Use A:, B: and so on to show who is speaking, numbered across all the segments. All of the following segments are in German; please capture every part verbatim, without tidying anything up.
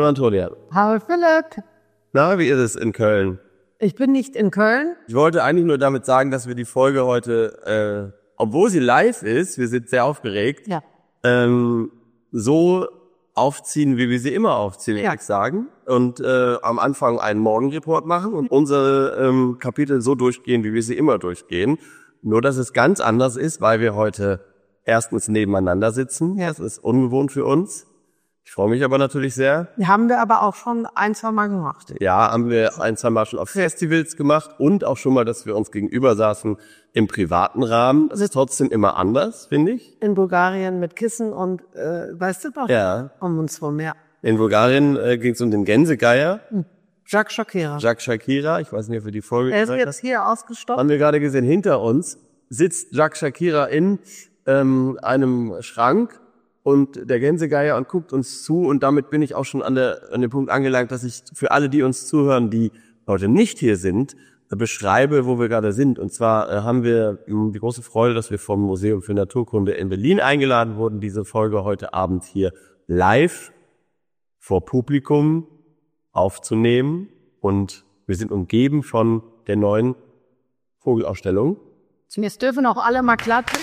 A: Antonia.
B: Hallo Philipp.
A: Na, wie ist es in Köln?
B: Ich bin nicht in Köln.
A: Ich wollte eigentlich nur damit sagen, dass wir die Folge heute, äh, obwohl sie live ist, wir sind sehr aufgeregt,
B: Ja.
A: ähm, so aufziehen, wie wir sie immer aufziehen,
B: Ja.
A: würde ich sagen. Und äh, am Anfang einen Morgenreport machen und unsere ähm, Kapitel so durchgehen, wie wir sie immer durchgehen. Nur, dass es ganz anders ist, weil wir heute erstens nebeneinander sitzen.
B: Ja.
A: Das ist ungewohnt für uns. Ich freue mich aber natürlich sehr.
B: Haben wir aber auch schon ein, zwei Mal gemacht.
A: Ja, haben wir ein, zwei Mal schon auf Festivals gemacht und auch schon mal, dass wir uns gegenüber saßen im privaten Rahmen. Das ist trotzdem immer anders, finde ich.
B: In Bulgarien mit Kissen und, äh, weißt du doch,
A: Ja.
B: um uns rum, ja.
A: In Bulgarien äh, ging es um den Gänsegeier,
B: Jacques Shakira.
A: Jacques Shakira. Ich weiß nicht, ob wir die Folge
B: Er ist
A: gezeigt
B: jetzt hier ausgestoppt.
A: haben wir gerade gesehen. Hinter uns sitzt Jacques Shakira in ähm, einem Schrank und der Gänsegeier und guckt uns zu. Und damit bin ich auch schon an, der, an dem Punkt angelangt, dass ich für alle, die uns zuhören, die heute nicht hier sind, äh, beschreibe, wo wir gerade sind. Und zwar äh, haben wir mh, die große Freude, dass wir vom Museum für Naturkunde in Berlin eingeladen wurden, diese Folge heute Abend hier live vor Publikum aufzunehmen. Und wir sind umgeben von der neuen Vogelausstellung.
B: Jetzt dürfen auch alle mal klatschen.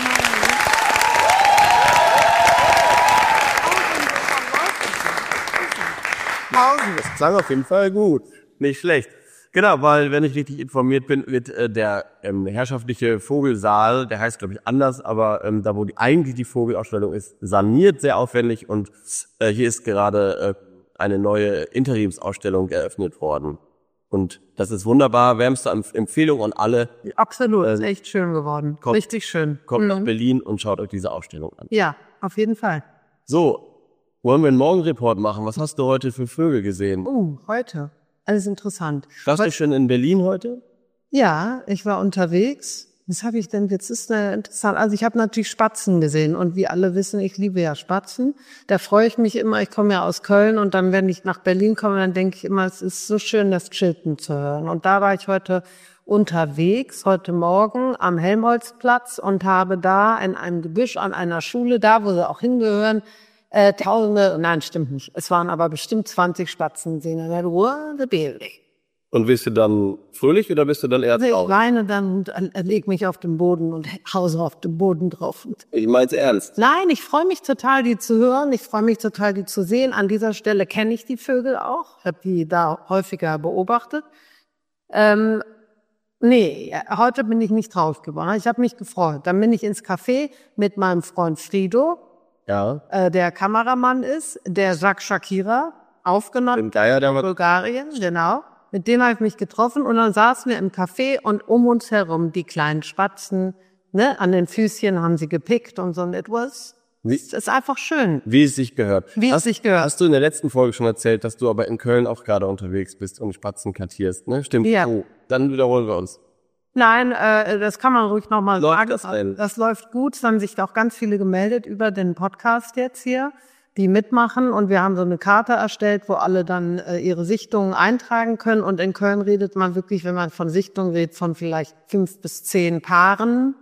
A: Das klang auf jeden Fall gut. Nicht schlecht. Genau, weil, wenn ich richtig informiert bin, wird äh, der ähm, herrschaftliche Vogelsaal, der heißt, glaube ich, anders, aber ähm, da, wo die, eigentlich die Vogelausstellung ist, saniert, sehr aufwendig. Und äh, hier ist gerade äh, eine neue Interimsausstellung eröffnet worden. Und das ist wunderbar. Wärmste Empfehlung an alle.
B: Absolut,
A: Äh,
B: ist echt schön geworden.
A: kommt-
B: Richtig schön.
A: Kommt nach
B: Mhm.
A: Berlin und schaut euch diese Ausstellung an.
B: Ja, auf jeden Fall.
A: So, wollen wir einen Morgenreport machen? Was hast du heute für Vögel gesehen?
B: Uh, heute. Alles interessant.
A: Warst du schon in Berlin heute?
B: Ja, ich war unterwegs. Was habe ich denn? Jetzt ist eine interessant. Also ich habe natürlich Spatzen gesehen und wie alle wissen, ich liebe ja Spatzen. Da freue ich mich immer. Ich komme ja aus Köln und dann, wenn ich nach Berlin komme, dann denke ich immer, es ist so schön, das Chilpen zu hören. Und da war ich heute unterwegs, heute Morgen am Helmholtzplatz und habe da in einem Gebüsch an einer Schule, da wo sie auch hingehören, äh, Tausende, nein, stimmt nicht. Es waren aber bestimmt zwanzig Spatzen gesehen. Und dann, what a beauty.
A: Und bist du dann fröhlich oder bist du dann eher
B: Also ich
A: traurig?
B: weine dann und äh, leg mich auf den Boden und hause auf den Boden drauf. Und
A: Ich mein's ernst.
B: nein, ich freue mich total, die zu hören. Ich freue mich total, die zu sehen. An dieser Stelle kenne ich die Vögel auch. Habe die da häufiger beobachtet. Ähm, nee, heute bin ich nicht traurig geworden. Ich habe mich gefreut. Dann bin ich ins Café mit meinem Freund Frido,
A: Ja.
B: äh, der Kameramann ist, der Jacques Shakira aufgenommen
A: Dem Geier, der
B: in
A: war
B: Bulgarien, genau. Mit denen habe ich mich getroffen und dann saßen wir im Café und um uns herum die kleinen Spatzen, ne, an den Füßchen haben sie gepickt und so. Und it was,
A: Wie-
B: es ist einfach schön,
A: wie es sich gehört.
B: wie es
A: hast,
B: sich gehört.
A: Hast du in der letzten Folge schon erzählt, dass du aber in Köln auch gerade unterwegs bist und Spatzen kartierst, ne? Stimmt.
B: Ja.
A: Oh, dann wiederholen wir uns.
B: Nein, äh, das kann man ruhig nochmal
A: Läuft
B: sagen.
A: das denn?
B: Das läuft gut. Es haben sich auch ganz viele gemeldet über den Podcast jetzt hier, die mitmachen. Und wir haben so eine Karte erstellt, wo alle dann äh, ihre Sichtungen eintragen können. Und in Köln redet man wirklich, wenn man von Sichtungen redet, von vielleicht fünf bis zehn Paaren.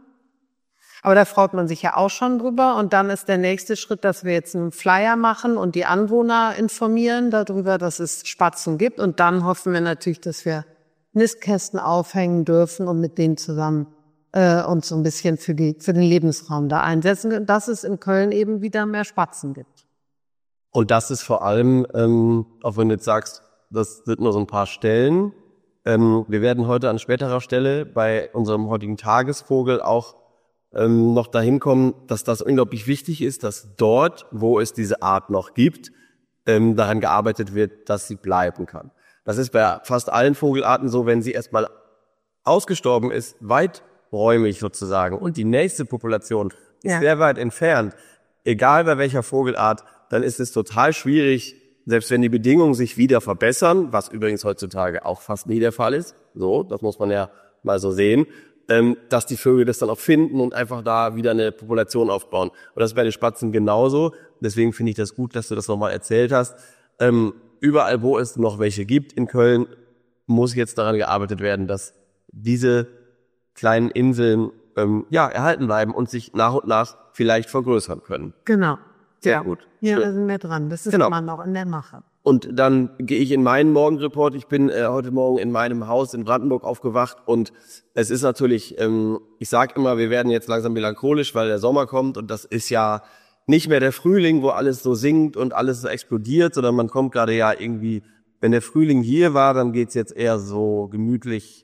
B: Aber da freut man sich ja auch schon drüber. Und dann ist der nächste Schritt, dass wir jetzt einen Flyer machen und die Anwohner informieren darüber, dass es Spatzen gibt. Und dann hoffen wir natürlich, dass wir Nistkästen aufhängen dürfen und mit denen zusammen äh, uns so ein bisschen für die für den Lebensraum da einsetzen, dass es in Köln eben wieder mehr Spatzen gibt.
A: Und das ist vor allem, ähm, auch wenn du jetzt sagst, das sind nur so ein paar Stellen. Ähm, wir werden heute an späterer Stelle bei unserem heutigen Tagesvogel auch ähm, noch dahin kommen, dass das unglaublich wichtig ist, dass dort, wo es diese Art noch gibt, ähm, daran gearbeitet wird, dass sie bleiben kann. Das ist bei fast allen Vogelarten so, wenn sie erstmal ausgestorben ist, weiträumig sozusagen, und die nächste Population ist
B: Ja.
A: sehr weit entfernt, egal bei welcher Vogelart, dann ist es total schwierig, selbst wenn die Bedingungen sich wieder verbessern, was übrigens heutzutage auch fast nie der Fall ist, so, das muss man ja mal so sehen, ähm, dass die Vögel das dann auch finden und einfach da wieder eine Population aufbauen. Und das ist bei den Spatzen genauso. Deswegen finde ich das gut, dass du das nochmal erzählt hast. Ähm, überall, wo es noch welche gibt in Köln, muss jetzt daran gearbeitet werden, dass diese kleinen Inseln ähm, ja erhalten bleiben und sich nach und nach vielleicht vergrößern können.
B: Genau.
A: Sehr
B: Ja.
A: gut.
B: Ja,
A: Schön.
B: da sind wir dran. Das ist
A: Genau.
B: immer noch in der Mache.
A: Und dann gehe ich in meinen Morgenreport. Ich bin äh, heute Morgen in meinem Haus in Brandenburg aufgewacht und es ist natürlich, ähm, ich sage immer, wir werden jetzt langsam melancholisch, weil der Sommer kommt und das ist ja nicht mehr der Frühling, wo alles so singt und alles so explodiert, sondern man kommt gerade ja irgendwie, wenn der Frühling hier war, dann geht's jetzt eher so gemütlich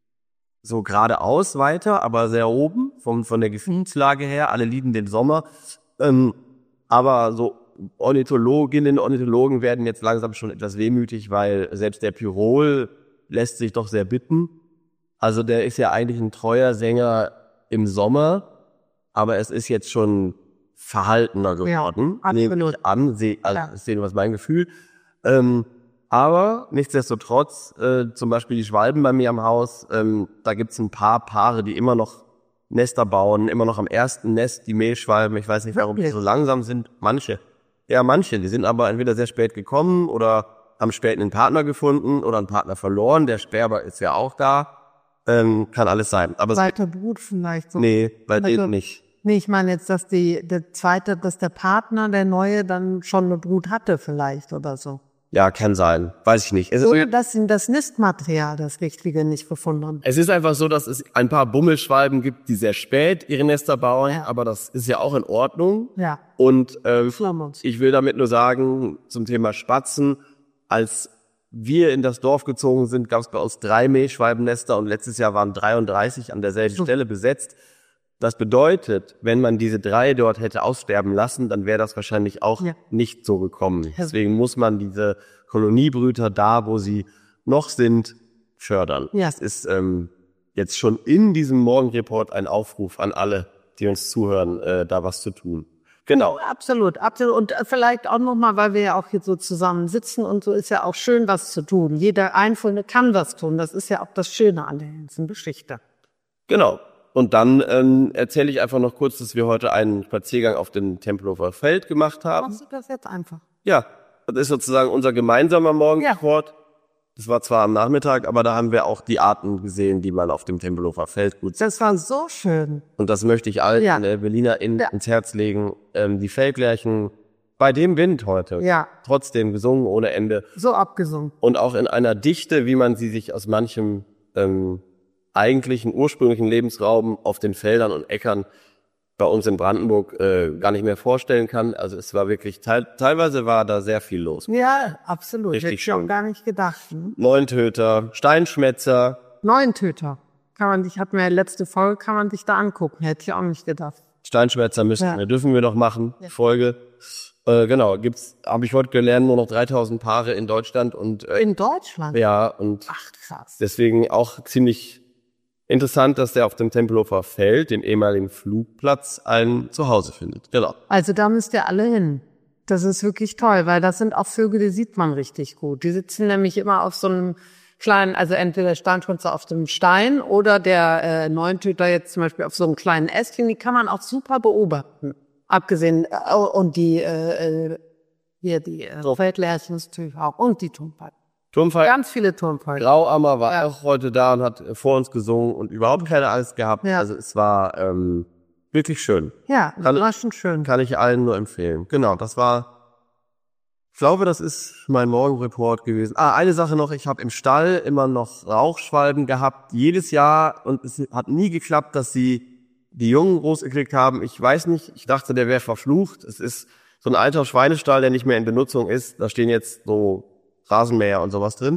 A: so geradeaus weiter, aber sehr oben von, von der Gefühlslage her. Alle lieben den Sommer. Ähm, aber so Ornithologinnen, Ornithologen werden jetzt langsam schon etwas wehmütig, weil selbst der Pirol lässt sich doch sehr bitten. Also der ist ja eigentlich ein treuer Sänger im Sommer, aber es ist jetzt schon verhaltener geworden.
B: Ja,
A: nehme ich an, seh, also ja. Ist was mein Gefühl. Ähm, aber nichtsdestotrotz, äh, zum Beispiel die Schwalben bei mir am Haus, ähm, da gibt's ein paar Paare, die immer noch Nester bauen, immer noch am ersten Nest, die Mehlschwalben. Ich weiß nicht, warum die so langsam sind. Manche. Ja, manche. Die sind aber entweder sehr spät gekommen oder haben spät einen Partner gefunden oder einen Partner verloren. Der Sperber ist ja auch da. Ähm, kann alles sein. Aber
B: zweiter Brut vielleicht so.
A: Nee, bei denen nicht.
B: Nee, ich meine jetzt, dass die, der zweite, dass der Partner, der Neue, dann schon eine Brut hatte vielleicht oder so.
A: Ja, kann sein. Weiß ich nicht. Es
B: Oder
A: ist,
B: dass sie das Nistmaterial, das Richtige, nicht gefunden haben.
A: Es ist einfach so, dass es ein paar Bummelschwalben gibt, die sehr spät ihre Nester bauen, ja. Aber das ist ja auch in Ordnung.
B: Ja.
A: Und äh, ich will damit nur sagen, zum Thema Spatzen, als wir in das Dorf gezogen sind, gab es bei uns drei Mehlschwalbennester und letztes Jahr waren dreiunddreißig an derselben so. Stelle besetzt. Das bedeutet, wenn man diese drei dort hätte aussterben lassen, dann wäre das wahrscheinlich auch ja. nicht so gekommen. Deswegen muss man diese Koloniebrüter da, wo sie noch sind, fördern.
B: Ja.
A: Das ist ähm, jetzt schon in diesem Morgenreport ein Aufruf an alle, die uns zuhören, äh, da was zu tun. Genau.
B: Ja, absolut, absolut. Und vielleicht auch nochmal, weil wir ja auch hier so zusammen sitzen und so, ist ja auch schön, was zu tun. Jeder Einzelne kann was tun. Das ist ja auch das Schöne an der ganzen Geschichte.
A: Genau. Und dann ähm, erzähle ich einfach noch kurz, dass wir heute einen Spaziergang auf dem Tempelhofer Feld gemacht haben.
B: Machst du das jetzt einfach?
A: Ja, das ist sozusagen unser gemeinsamer Morgensport. Ja. Das war zwar am Nachmittag, aber da haben wir auch die Arten gesehen, die man auf dem Tempelhofer Feld gut sieht.
B: Das war so schön.
A: Und das möchte ich allen
B: ja.
A: äh, BerlinerInnen ja. ins Herz legen. Ähm, die Feldlerchen bei dem Wind heute.
B: Ja.
A: Trotzdem gesungen ohne Ende.
B: So abgesungen.
A: Und auch in einer Dichte, wie man sie sich aus manchem ähm, eigentlichen ursprünglichen Lebensraum auf den Feldern und Äckern bei uns in Brandenburg äh, gar nicht mehr vorstellen kann. Also es war wirklich, teil, teilweise war da sehr viel los.
B: Ja, absolut.
A: Richtig
B: Hätte ich auch gar nicht gedacht. Hm?
A: Neuntöter, Steinschmätzer.
B: Neuntöter. Kann man dich, hatten wir ja letzte Folge, kann man dich da angucken. Hätte ich auch nicht gedacht.
A: Steinschmätzer müssten ja. wir, dürfen wir noch machen, ja. Folge. Äh, genau, gibt's, habe ich heute gelernt, nur noch dreitausend Paare in Deutschland. Und äh,
B: in Deutschland?
A: Ja, und
B: ach krass.
A: Deswegen auch ziemlich interessant, dass der auf dem Tempelhofer Feld, dem ehemaligen Flugplatz, ein Zuhause findet. Genau.
B: Also da müsst ihr alle hin. Das ist wirklich toll, weil das sind auch Vögel, die sieht man richtig gut. Die sitzen nämlich immer auf so einem kleinen, also entweder der Steinschwänzer auf dem Stein oder der äh, Neuntöter jetzt zum Beispiel auf so einem kleinen Ästchen. Die kann man auch super beobachten. Abgesehen, äh, und die, äh, hier die äh, so. Feldlerchen natürlich auch und die Turmfalken.
A: Turmfalken.
B: Ganz viele Turmfalken.
A: Grauammer war ja. auch heute da und hat vor uns gesungen und überhaupt keine Angst gehabt.
B: Ja.
A: Also es war ähm, wirklich schön.
B: Ja, das war schon schön.
A: Kann ich allen nur empfehlen. Genau, das war, ich glaube, das ist mein Morgenreport gewesen. Ah, eine Sache noch, ich habe im Stall immer noch Rauchschwalben gehabt, jedes Jahr, und es hat nie geklappt, dass sie die Jungen großgekriegt haben. Ich weiß nicht, ich dachte, der wäre verflucht. Es ist so ein alter Schweinestall, der nicht mehr in Benutzung ist. Da stehen jetzt so Rasenmäher und sowas drin.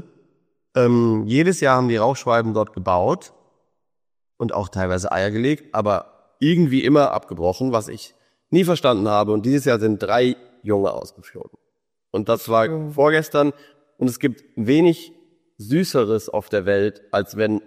A: Ähm, jedes Jahr haben die Rauchschwalben dort gebaut und auch teilweise Eier gelegt, aber irgendwie immer abgebrochen, was ich nie verstanden habe. Und dieses Jahr sind drei Junge ausgeflogen. Und das war mhm. vorgestern. Und es gibt wenig Süßeres auf der Welt, als wenn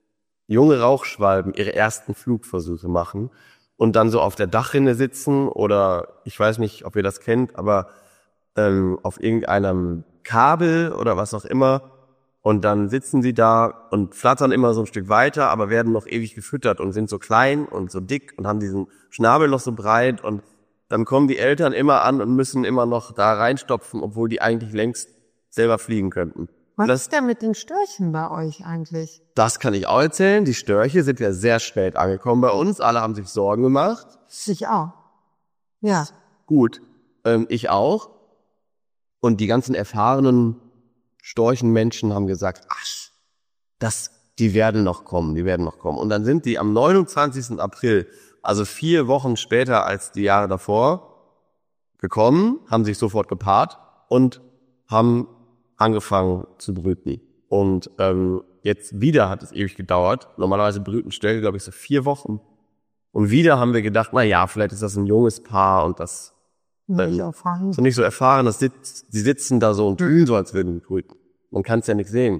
A: junge Rauchschwalben ihre ersten Flugversuche machen und dann so auf der Dachrinne sitzen oder ich weiß nicht, ob ihr das kennt, aber ähm, auf irgendeinem Kabel oder was auch immer und dann sitzen sie da und flattern immer so ein Stück weiter, aber werden noch ewig gefüttert und sind so klein und so dick und haben diesen Schnabel noch so breit und dann kommen die Eltern immer an und müssen immer noch da reinstopfen, obwohl die eigentlich längst selber fliegen könnten.
B: Was
A: das,
B: ist denn mit den Störchen bei euch eigentlich?
A: Das kann ich auch erzählen. Die Störche sind ja sehr spät angekommen bei uns. Alle haben sich Sorgen gemacht.
B: Ich auch. Ja.
A: Gut. Ähm, ich auch. Und die ganzen erfahrenen Storchenmenschen haben gesagt, ach, das, die werden noch kommen, die werden noch kommen. Und dann sind die am neunundzwanzigsten April, also vier Wochen später als die Jahre davor, gekommen, haben sich sofort gepaart und haben angefangen zu brüten. Und ähm, jetzt wieder hat es ewig gedauert. Normalerweise brüten Störche, glaube ich, so vier Wochen. Und wieder haben wir gedacht, na ja, vielleicht ist das ein junges Paar und das
B: Nicht erfahren.
A: so nicht so erfahren. Das sitzt, die sitzen da so und tun so, als würden die brüten. Man kann es ja nicht sehen.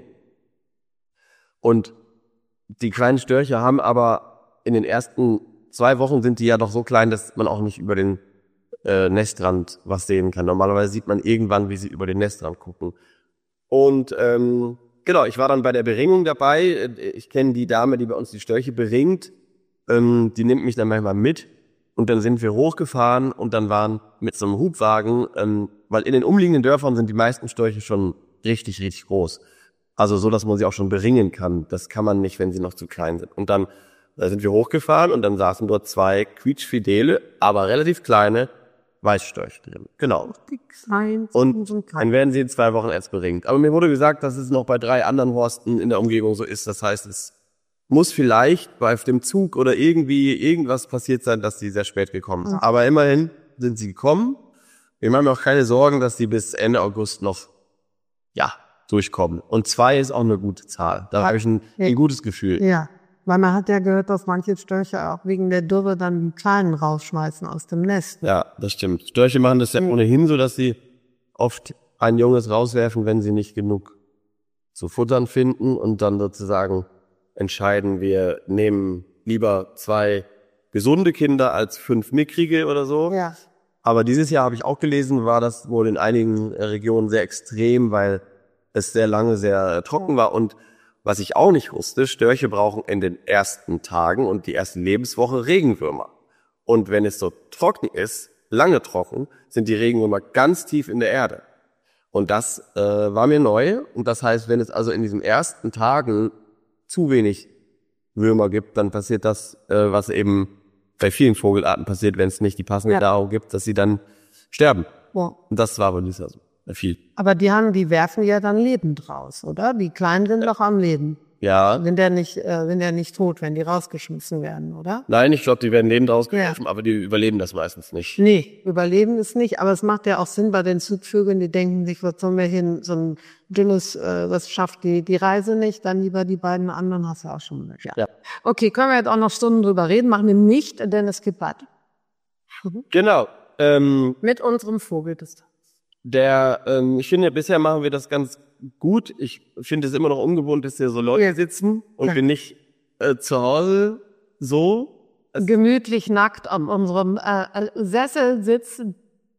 A: Und die kleinen Störche haben aber in den ersten zwei Wochen sind die ja doch so klein, dass man auch nicht über den äh, Nestrand was sehen kann. Normalerweise sieht man irgendwann, wie sie über den Nestrand gucken. Und ähm, genau, ich war dann bei der Beringung dabei. Ich kenne die Dame, die bei uns die Störche beringt. Ähm, die nimmt mich dann manchmal mit. Und dann sind wir hochgefahren und dann waren mit so einem Hubwagen, ähm, weil in den umliegenden Dörfern sind die meisten Störche schon richtig, richtig groß. Also so, dass man sie auch schon beringen kann. Das kann man nicht, wenn sie noch zu klein sind. Und dann da sind wir hochgefahren und dann saßen dort zwei quietschfidele, aber relativ kleine Weißstörche drin. Genau. Und dann werden sie in zwei Wochen erst beringt. Aber mir wurde gesagt, dass es noch bei drei anderen Horsten in der Umgebung so ist. Das heißt, es muss vielleicht bei dem Zug oder irgendwie irgendwas passiert sein, dass sie sehr spät gekommen sind. Aber immerhin sind sie gekommen. Wir machen mir auch keine Sorgen, dass sie bis Ende August noch, ja, durchkommen. Und zwei ist auch eine gute Zahl. Da habe ich ein, ein gutes Gefühl.
B: Ja, weil man hat ja gehört, dass manche Störche auch wegen der Dürre dann die Kleinen rausschmeißen aus dem Nest.
A: Ja, das stimmt. Störche machen das ja ohnehin so, dass sie oft ein Junges rauswerfen, wenn sie nicht genug zu futtern finden und dann sozusagen entscheiden, wir nehmen lieber zwei gesunde Kinder als fünf mickrige oder so.
B: Ja.
A: Aber dieses Jahr habe ich auch gelesen, war das wohl in einigen Regionen sehr extrem, weil es sehr lange sehr trocken war. Und was ich auch nicht wusste, Störche brauchen in den ersten Tagen und die erste Lebenswoche Regenwürmer. Und wenn es so trocken ist, lange trocken, sind die Regenwürmer ganz tief in der Erde. Und das äh, war mir neu. Und das heißt, wenn es also in diesen ersten Tagen zu wenig Würmer gibt, dann passiert das, äh, was eben bei vielen Vogelarten passiert, wenn es nicht die passende
B: Ja.
A: Nahrung gibt, dass sie dann sterben.
B: Ja.
A: Und das war wohl nicht so viel.
B: Aber die haben, die werfen ja dann lebend raus, oder? Die Kleinen sind doch am Leben.
A: Ja.
B: Sind ja nicht, äh, sind ja nicht tot, wenn die rausgeschmissen werden, oder?
A: Nein, ich glaube, die werden lebend rausgeworfen, aber die überleben das meistens nicht.
B: Nee, überleben ist nicht, aber es macht ja auch Sinn bei den Zugvögeln, die denken sich, was sollen wir hin, so ein dünnes, äh, was schafft die, die Reise nicht, dann lieber die beiden anderen, hast du auch schon gesagt. Ja.
A: Ja.
B: Okay, können wir jetzt auch noch Stunden drüber reden, machen wir nicht, denn es gibt weiter.
A: Genau. Ähm,
B: Mit unserem Vogel des Tages.
A: der, ähm, ich finde, bisher machen wir das ganz gut. Ich finde es immer noch ungewohnt, dass hier so Leute
B: Ja.
A: sitzen und
B: Ja.
A: wir nicht äh, zu Hause so.
B: Gemütlich nackt auf unserem äh, Sessel sitzen.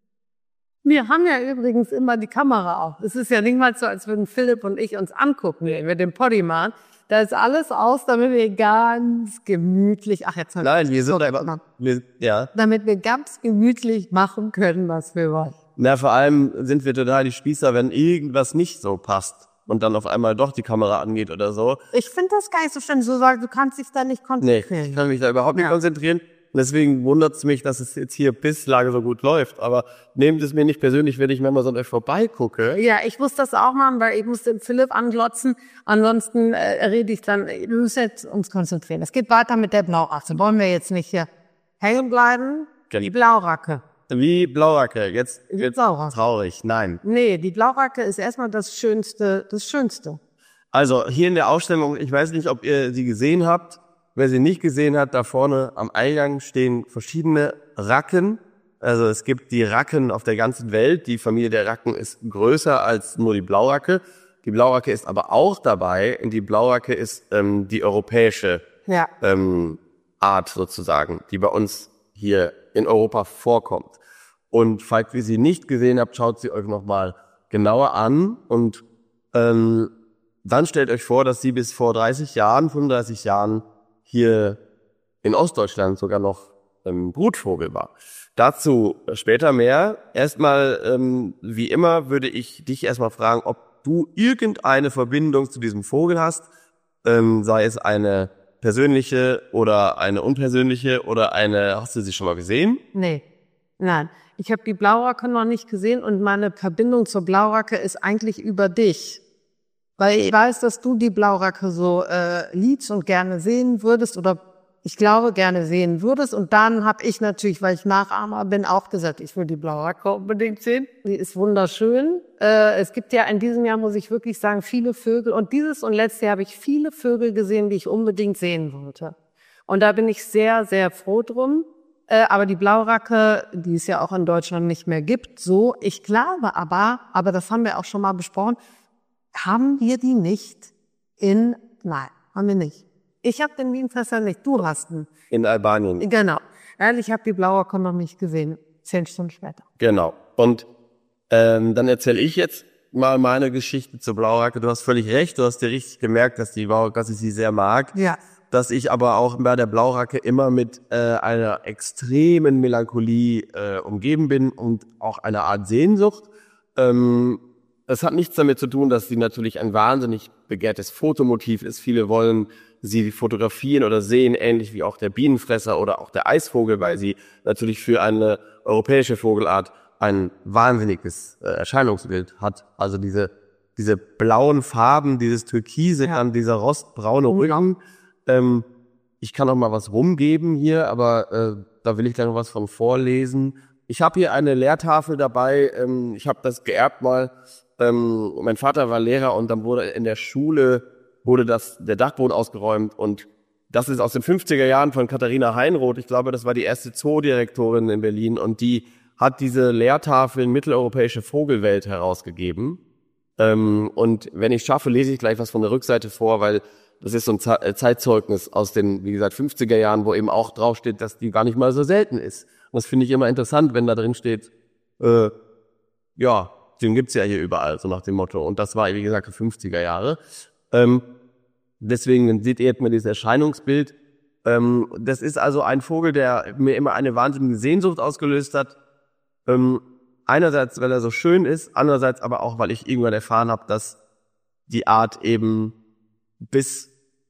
B: Wir haben ja übrigens immer die Kamera auf. Es ist ja nicht mal so, als würden Philipp und ich uns angucken, wenn wir den Poddy machen. Da ist alles aus, damit wir ganz gemütlich, ach jetzt
A: Nein, wir sind
B: so,
A: einfach, wir, ja.
B: damit wir ganz gemütlich machen können, was wir wollen.
A: Na, vor allem sind wir total die Spießer, wenn irgendwas nicht so passt und dann auf einmal doch die Kamera angeht oder so.
B: Ich finde das gar nicht so schön, so sagen, du kannst dich da nicht
A: Nee,
B: konzentrieren.
A: ich kann mich da überhaupt nicht
B: Ja.
A: konzentrieren. Und deswegen wundert es mich, dass es jetzt hier bislang so gut läuft. Aber nehmt es mir nicht persönlich, wenn ich manchmal so an euch vorbeigucke.
B: Ja, ich muss das auch machen, weil ich muss den Philipp anglotzen. Ansonsten äh, rede ich dann, wir müssen jetzt uns konzentrieren. Es geht weiter mit der Blauracke. Wollen wir jetzt nicht hier hängen bleiben? Die Blauracke.
A: Wie Blauracke. Jetzt wird's
B: Blauracke.
A: traurig. Nein.
B: Nee, die Blauracke ist erstmal das Schönste, das Schönste.
A: Also hier in der Ausstellung, ich weiß nicht, ob ihr sie gesehen habt. Wer sie nicht gesehen hat, da vorne am Eingang stehen verschiedene Racken. Also es gibt die Racken auf der ganzen Welt. Die Familie der Racken ist größer als nur die Blauracke. Die Blauracke ist aber auch dabei. Und die Blauracke ist ähm, die europäische
B: Ja.
A: ähm, Art sozusagen, die bei uns hier in Europa vorkommt. Und falls ihr sie nicht gesehen habt, schaut sie euch nochmal genauer an und ähm, dann stellt euch vor, dass sie bis vor dreißig Jahren, fünfunddreißig Jahren hier in Ostdeutschland sogar noch ähm, Brutvogel war. Dazu später mehr. Erstmal, ähm, wie immer, würde ich dich erstmal fragen, ob du irgendeine Verbindung zu diesem Vogel hast, ähm, sei es eine persönliche oder eine unpersönliche oder eine, hast du sie schon mal gesehen?
B: Nee. Nein, ich habe die Blauracke noch nicht gesehen und meine Verbindung zur Blauracke ist eigentlich über dich. Weil ich weiß, dass du die Blauracke so äh, liebst und gerne sehen würdest oder ich glaube, gerne sehen würdest. Und dann habe ich natürlich, weil ich Nachahmer bin, auch gesagt, ich will die Blauracke unbedingt sehen. Die ist wunderschön. Äh, es gibt ja in diesem Jahr, muss ich wirklich sagen, viele Vögel. Und dieses und letztes Jahr habe ich viele Vögel gesehen, die ich unbedingt sehen wollte. Und da bin ich sehr, sehr froh drum. Äh, aber die Blauracke, die es ja auch in Deutschland nicht mehr gibt, so. Ich glaube aber, aber das haben wir auch schon mal besprochen, haben wir die nicht in, nein, haben wir nicht. Ich habe den Wienfresser nicht, du hast ihn.
A: In Albanien.
B: Genau. Ich habe die Blauracke noch nicht gesehen, zehn Stunden später.
A: Genau. Und ähm, dann erzähle ich jetzt mal meine Geschichte zur Blauracke. Du hast völlig recht, du hast dir richtig gemerkt, dass die Blauracke, dass ich sie sehr mag.
B: Ja.
A: Dass ich aber auch bei der Blauracke immer mit äh, einer extremen Melancholie äh, umgeben bin und auch einer Art Sehnsucht. Ähm, das hat nichts damit zu tun, dass sie natürlich ein wahnsinnig begehrtes Fotomotiv ist. Viele wollen sie fotografieren oder sehen, ähnlich wie auch der Bienenfresser oder auch der Eisvogel, weil sie natürlich für eine europäische Vogelart ein wahnsinniges äh, Erscheinungsbild hat. Also diese diese blauen Farben, dieses Türkise,
B: Ja.
A: dann dieser rostbraune Rücken. Ähm, ich kann auch mal was rumgeben hier, aber äh, da will ich gleich noch was von vorlesen. Ich habe hier eine Lehrtafel dabei. Ähm, ich habe das geerbt mal. Ähm, mein Vater war Lehrer und dann wurde in der Schule wurde das der Dachboden ausgeräumt und das ist aus den fünfziger Jahren von Katharina Heinroth. Ich glaube, das war die erste Zoodirektorin in Berlin und die hat diese Lehrtafeln Mitteleuropäische Vogelwelt herausgegeben. Ähm, und wenn ich schaffe, lese ich gleich was von der Rückseite vor, weil das ist so ein Zeitzeugnis aus den, wie gesagt, fünfziger Jahren, wo eben auch draufsteht, dass die gar nicht mal so selten ist. Und das finde ich immer interessant, wenn da drin steht, äh, ja, den gibt's ja hier überall, so nach dem Motto. Und das war, wie gesagt, die fünfziger Jahre. Ähm, deswegen seht ihr jetzt mal dieses Erscheinungsbild. Ähm, das ist also ein Vogel, der mir immer eine wahnsinnige Sehnsucht ausgelöst hat. Ähm, einerseits, weil er so schön ist, andererseits aber auch, weil ich irgendwann erfahren habe, dass die Art eben bis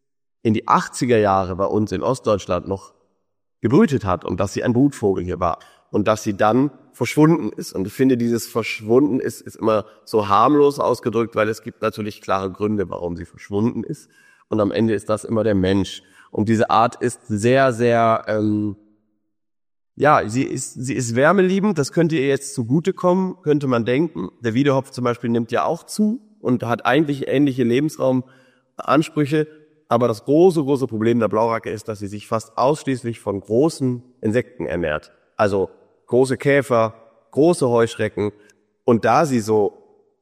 A: in die achtziger Jahre bei uns in Ostdeutschland noch gebrütet hat und dass sie ein Brutvogel hier war und dass sie dann verschwunden ist. Und ich finde, dieses Verschwunden ist, ist immer so harmlos ausgedrückt, weil es gibt natürlich klare Gründe, warum sie verschwunden ist. Und am Ende ist das immer der Mensch. Und diese Art ist sehr, sehr, ähm, ja, sie ist, sie ist wärmeliebend. Das könnte ihr jetzt zugutekommen, könnte man denken. Der Wiedehopf zum Beispiel nimmt ja auch zu und hat eigentlich ähnliche Lebensraumansprüche. Aber das große, große Problem der Blauracke ist, dass sie sich fast ausschließlich von großen Insekten ernährt. Also große Käfer, große Heuschrecken. Und da sie so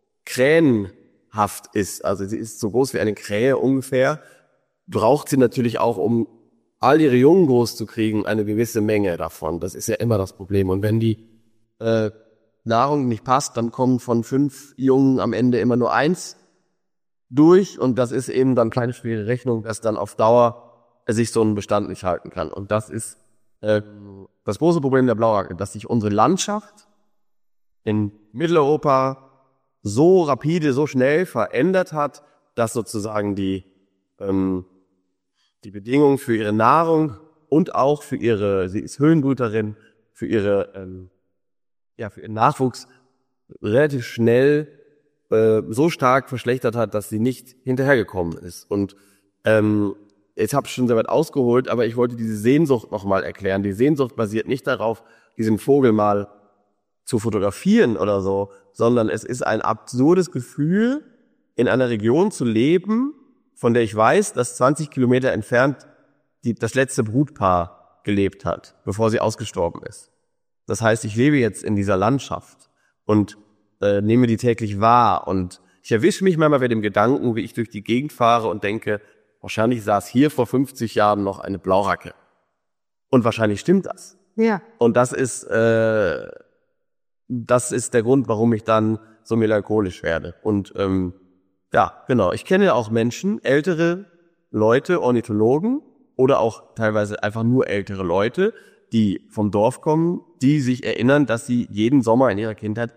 A: krähenhaft ist, also sie ist so groß wie eine Krähe ungefähr, braucht sie natürlich auch, um all ihre Jungen groß zu kriegen, eine gewisse Menge davon. Das ist ja immer das Problem. Und wenn die äh, Nahrung nicht passt, dann kommen von fünf Jungen am Ende immer nur eins durch. Und das ist eben dann keine schwere Rechnung, dass dann auf Dauer sich so ein Bestand nicht halten kann. Und das ist äh, das große Problem der Blauracke, dass sich unsere Landschaft in Mitteleuropa so rapide, so schnell verändert hat, dass sozusagen die ähm, die Bedingungen für ihre Nahrung und auch für ihre, sie ist Höhenbrüterin, für ihre ähm, ja für ihren Nachwuchs relativ schnell äh, so stark verschlechtert hat, dass sie nicht hinterhergekommen ist. Und ähm, jetzt habe ich schon sehr weit ausgeholt, aber ich wollte diese Sehnsucht nochmal erklären. Die Sehnsucht basiert nicht darauf, diesen Vogel mal zu fotografieren oder so, sondern es ist ein absurdes Gefühl, in einer Region zu leben, von der ich weiß, dass zwanzig Kilometer entfernt die, das letzte Brutpaar gelebt hat, bevor sie ausgestorben ist. Das heißt, ich lebe jetzt in dieser Landschaft und äh, nehme die täglich wahr. Und ich erwische mich manchmal mit dem Gedanken, wie ich durch die Gegend fahre und denke, wahrscheinlich saß hier vor fünfzig Jahren noch eine Blauracke. Und wahrscheinlich stimmt das.
B: Ja.
A: Und das ist, äh, das ist der Grund, warum ich dann so melancholisch werde. Und ähm, ja, genau. Ich kenne auch Menschen, ältere Leute, Ornithologen oder auch teilweise einfach nur ältere Leute, die vom Dorf kommen, die sich erinnern, dass sie jeden Sommer in ihrer Kindheit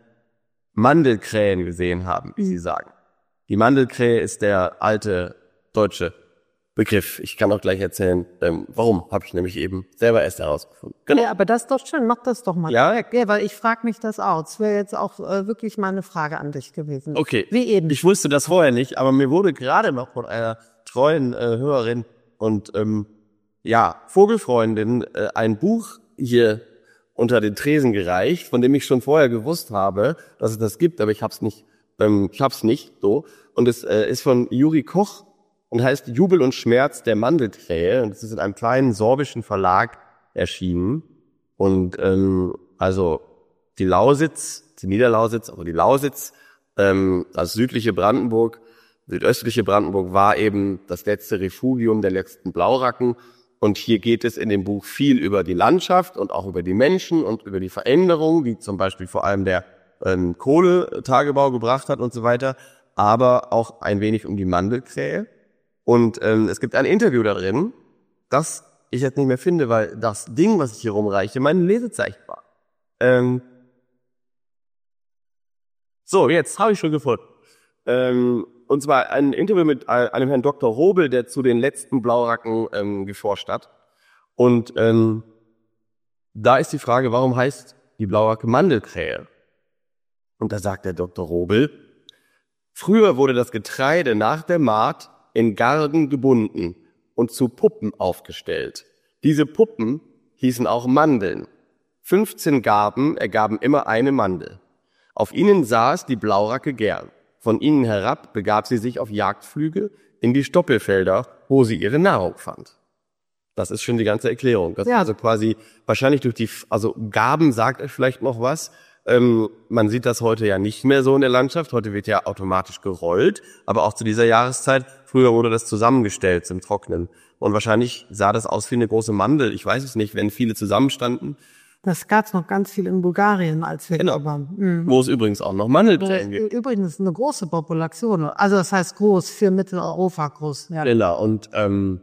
A: Mandelkrähen gesehen haben, wie sie sagen. Die Mandelkrähe ist der alte deutsche Begriff. Ich kann auch gleich erzählen, ähm, warum, habe ich nämlich eben selber erst herausgefunden.
B: Genau. Ja, aber das ist doch schön, mach das doch mal.
A: Ja,
B: ja, weil ich frage mich das auch. Das wäre jetzt auch äh, wirklich mal eine Frage an dich gewesen.
A: Okay.
B: Wie eben.
A: Ich wusste das vorher nicht, aber mir wurde gerade noch von einer treuen äh, Hörerin und ähm, ja, Vogelfreundin äh, ein Buch hier unter den Tresen gereicht, von dem ich schon vorher gewusst habe, dass es das gibt, aber ich hab's nicht, ähm, ich hab's nicht so. Und es äh, ist von Juri Koch und heißt Jubel und Schmerz der Mandelkrähe. Und es ist in einem kleinen sorbischen Verlag erschienen. Und ähm, also die Lausitz, die Niederlausitz, also die Lausitz, ähm, das südliche Brandenburg, südöstliche Brandenburg war eben das letzte Refugium der letzten Blauracken. Und hier geht es in dem Buch viel über die Landschaft und auch über die Menschen und über die Veränderungen, die zum Beispiel vor allem der ähm, Kohletagebau gebracht hat und so weiter, aber auch ein wenig um die Mandelkrähe. Und ähm, es gibt ein Interview da drin, das ich jetzt nicht mehr finde, weil das Ding, was ich hier rumreiche, meine Lesezeichen war. Ähm so, jetzt habe ich schon gefunden. Ähm, und zwar ein Interview mit einem Herrn Doktor Robel, der zu den letzten Blauracken ähm, geforscht hat. Und ähm, da ist die Frage, warum heißt die Blauracke Mandelkrähe? Und da sagt der Doktor Robel, früher wurde das Getreide nach der Mahd in Garden gebunden und zu Puppen aufgestellt. Diese Puppen hießen auch Mandeln. fünfzehn Garben ergaben immer eine Mandel. Auf ihnen saß die Blauracke gern. Von ihnen herab begab sie sich auf Jagdflüge in die Stoppelfelder, wo sie ihre Nahrung fand. Das ist schon die ganze Erklärung. Das ja. ist also quasi wahrscheinlich durch die, also Garben sagt euch vielleicht noch was. Ähm, man sieht das heute ja nicht mehr so in der Landschaft. Heute wird ja automatisch gerollt. Aber auch zu dieser Jahreszeit, früher wurde das zusammengestellt zum Trocknen. Und wahrscheinlich sah das aus wie eine große Mandel. Ich weiß es nicht, wenn viele zusammenstanden.
B: Das gab's noch ganz viel in Bulgarien, als wir
A: genau.
B: da waren. Mhm.
A: Wo es übrigens auch noch Mandelkrähen gibt.
B: Übrigens eine große Population. Also das heißt groß, für Mitteleuropa groß. Ja.
A: Genau. Und ähm,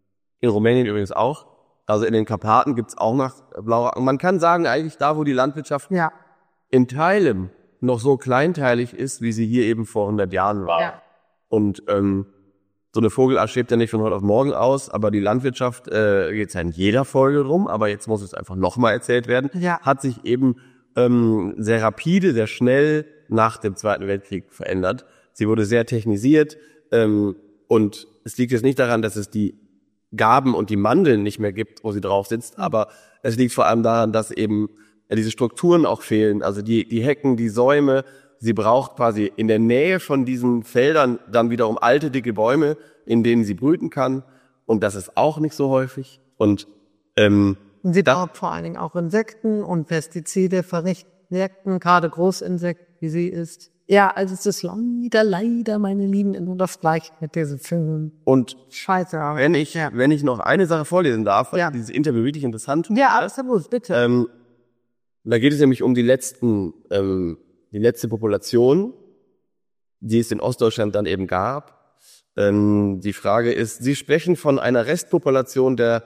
A: in Rumänien übrigens auch. Also in den Karpaten gibt's auch noch Blauracken. Man kann sagen, eigentlich da, wo die Landwirtschaft ja. in Teilen noch so kleinteilig ist, wie sie hier eben vor hundert Jahren war. Ja. Und ähm, so eine Vogelart schwebt ja nicht von heute auf morgen aus, aber die Landwirtschaft, äh, geht's ja in jeder Folge rum, aber jetzt muss es einfach nochmal erzählt werden, ja. hat sich eben ähm, sehr rapide, sehr schnell nach dem Zweiten Weltkrieg verändert. Sie wurde sehr technisiert ähm, und es liegt jetzt nicht daran, dass es die Garben und die Mandeln nicht mehr gibt, wo sie drauf sitzt, aber es liegt vor allem daran, dass eben ja, diese Strukturen auch fehlen, also die, die Hecken, die Säume. Sie braucht quasi in der Nähe von diesen Feldern dann wiederum alte, dicke Bäume, in denen sie brüten kann. Und das ist auch nicht so häufig. Und, ähm,
B: und sie braucht vor allen Dingen auch Insekten und Pestizide, Insekten, gerade Großinsekten, wie sie ist. Ja, also es ist leider, leider, meine Lieben, nur das Gleiche mit diesen Filmen.
A: Und
B: Scheiße.
A: Wenn ich, ja. wenn ich noch eine Sache vorlesen darf, weil ja. dieses Interview wirklich interessant ist.
B: Ja, absolut, bitte.
A: Ähm, da geht es nämlich um die letzten, ähm, die letzte Population, die es in Ostdeutschland dann eben gab. Ähm, die Frage ist, Sie sprechen von einer Restpopulation der,